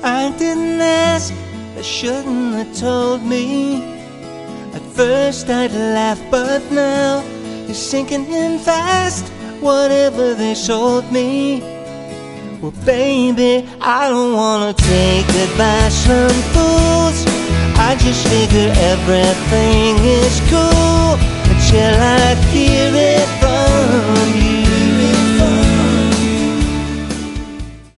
I didn't ask, they shouldn't have told me. At first I'd laugh, but now you're sinking in fast, whatever they sold me. Well baby, I don't wanna take advice from fools. I just figure everything is cool until